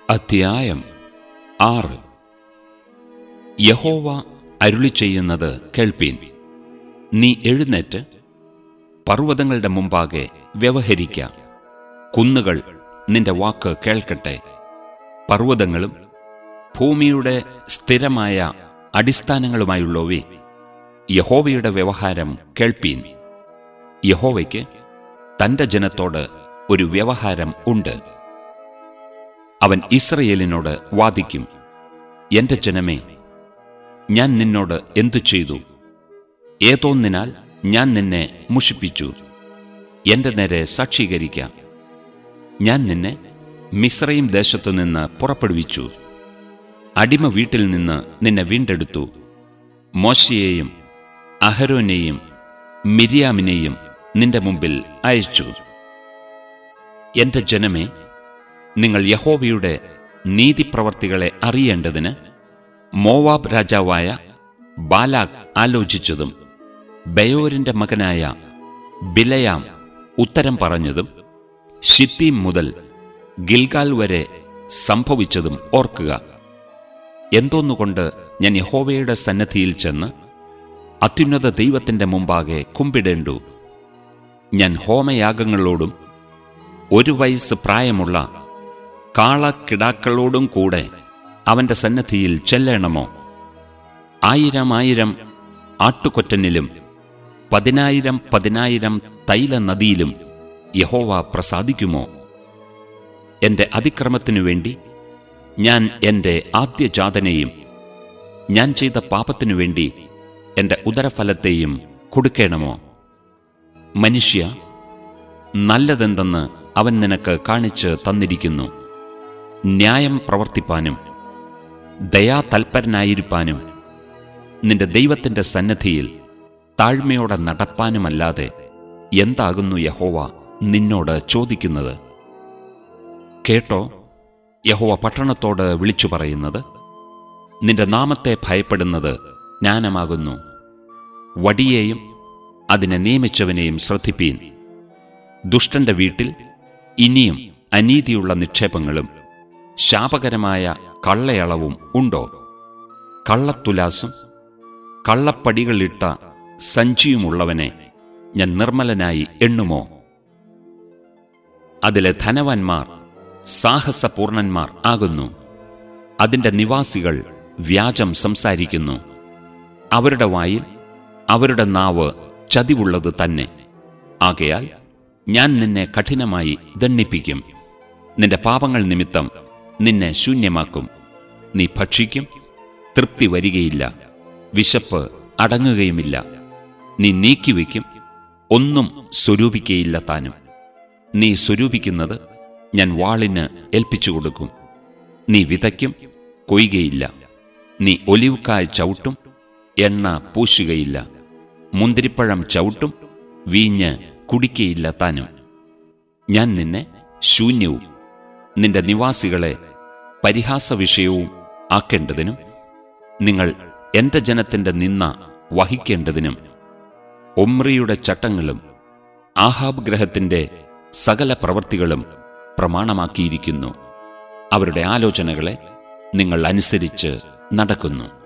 അധ്യായം 6. യഹോവ അരുളിച്ചെയ്യുന്നത് കേൾപ്പീൻ. നീ എഴുന്നേറ്റ് പർവ്വതങ്ങളുടെ മുമ്പാകെ വ്യവഹരിക്ക. കുന്നുകൾ നിന്റെ വാക്ക് കേൾക്കട്ടെ. പർവ്വതങ്ങളും ഭൂമിയുടെ സ്ഥിരമായ അടിസ്ഥാനങ്ങളുമായുള്ളവേ, യഹോവയുടെ വ്യവഹാരം കേൾപ്പീൻ. യഹോവയ്ക്ക് തന്റെ ജനത്തോട് ഒരു വ്യവഹാരം ഉണ്ട്. അവൻ ഇസ്രയേലിനോട് വാദിക്കും. എന്റെ ജനമേ, ഞാൻ നിന്നോട് എന്തു ചെയ്തു? ഏതോന്നിനാൽ ഞാൻ നിന്നെ മുഷിപ്പിച്ചു. എന്റെ നേരെ സാക്ഷീകരിക്കാം. ഞാൻ നിന്നെ മിസ്രയീം ദേശത്തുനിന്ന് പുറപ്പെടുവിച്ചു. അടിമ വീട്ടിൽ നിന്ന് നിന്നെ വീണ്ടെടുത്തു. മോശയെയും അഹരോനെയും മിര്യാമിനെയും നിന്റെ മുമ്പിൽ അയച്ചു. എന്റെ ജനമേ, നിങ്ങൾ യഹോവയുടെ നീതിപ്രവർത്തികളെ അറിയേണ്ടതിന് മോവാബ് രാജാവായ ബാലാക് ആലോചിച്ചതും ബയോരിന്റെ മകനായ ബിലയാം ഉത്തരം പറഞ്ഞതും ശിത്തീം മുതൽ ഗിൽഗാൽ വരെ സംഭവിച്ചതും ഓർക്കുക. എന്തോന്നുകൊണ്ട് ഞാൻ യഹോവയുടെ സന്നദ്ധിയിൽ ചെന്ന് അത്യുന്നത ദൈവത്തിന്റെ മുമ്പാകെ കുമ്പിടേണ്ടു? ഞാൻ ഹോമയാഗങ്ങളോടും 1 വയസ്സ് പ്രായമുള്ള കാളക്കിടാക്കളോടും കൂടെ അവന്റെ സന്നദ്ധിയിൽ ചെല്ലണമോ? 1000 ആട്ടുകൊറ്റനിലും 10,000 തൈല നദിയിലും യഹോവ പ്രസാദിക്കുമോ? എന്റെ അതിക്രമത്തിനു വേണ്ടി ഞാൻ എന്റെ ആദ്യജാതനെയും ഞാൻ ചെയ്ത പാപത്തിനു വേണ്ടി എന്റെ ഉദരഫലത്തെയും കൊടുക്കണമോ? മനുഷ്യ, നല്ലതെന്തെന്ന് അവൻ നിനക്ക് കാണിച്ച് തന്നിരിക്കുന്നു. ന്യായം പ്രവർത്തിപ്പാനും ദയാതൽപരനായിരിക്കാനും നിന്റെ ദൈവത്തിന്റെ സന്നദ്ധിയിൽ താഴ്മയോടെ നടപ്പാനുമല്ലാതെ എന്താകുന്നു യഹോവ നിന്നോട് ചോദിക്കുന്നത്? കേട്ടോ, യഹോവ പട്ടണത്തോട് വിളിച്ചു പറയുന്നത്, നിന്റെ നാമത്തെ ഭയപ്പെടുന്നത് ജ്ഞാനമാകുന്നു. വടിയെയും അതിനെ നിയമിച്ചവനെയും ശ്രദ്ധിപ്പീൻ. ദുഷ്ടന്റെ വീട്ടിൽ ഇനിയും അനീതിയുള്ള നിക്ഷേപങ്ങളും ശാപകരമായ കള്ളയളവും ഉണ്ടോ? കള്ളത്തുലാസും കള്ളപ്പടികളിട്ട സഞ്ചിയുമുള്ളവനെ ഞാൻ നിർമ്മലനായി എണ്ണുമോ? അതിലെ ധനവാന്മാർ സാഹസപൂർണന്മാർ ആകുന്നു. അതിന്റെ നിവാസികൾ വ്യാജം സംസാരിക്കുന്നു. അവരുടെ വായിൽ അവരുടെ നാവ് ചതിവുള്ളത് തന്നെ. ആകയാൽ ഞാൻ നിന്നെ കഠിനമായി ദണ്ഡിപ്പിക്കും. നിന്റെ പാപങ്ങൾ നിമിത്തം നിന്നെ ശൂന്യമാക്കും. നീ ഭക്ഷിക്കും, തൃപ്തി വരികയില്ല. വിശപ്പ് അടങ്ങുകയുമില്ല. നീ നീക്കിവെക്കും, ഒന്നും സ്വരൂപിക്കയില്ല താനും. നീ സ്വരൂപിക്കുന്നത് ഞാൻ വാളിന് ഏൽപ്പിച്ചുകൊടുക്കും. നീ വിതയ്ക്കും, കൊയ്യുകയില്ല. നീ ഒലിവുകായ് ചവിട്ടും, എണ്ണ പൂശുകയില്ല. മുന്തിരിപ്പഴം ചവിട്ടും, വീഞ്ഞ് കുടിക്കയില്ല താനും. ഞാൻ നിന്നെ ശൂന്യവും നിന്റെ നിവാസികളെ പരിഹാസവിഷയവും ആക്കേണ്ടതിനും നിങ്ങൾ എന്റെ ജനത്തിന്റെ നിന്ദ വഹിക്കേണ്ടതിനും ഒമ്രിയുടെ ചട്ടങ്ങളും ആഹാബ് ഗൃഹത്തിന്റെ സകല പ്രവൃത്തികളും പ്രമാണമാക്കിയിരിക്കുന്നു. അവരുടെ ആലോചനകളെ നിങ്ങൾ അനുസരിച്ച് നടക്കുന്നു.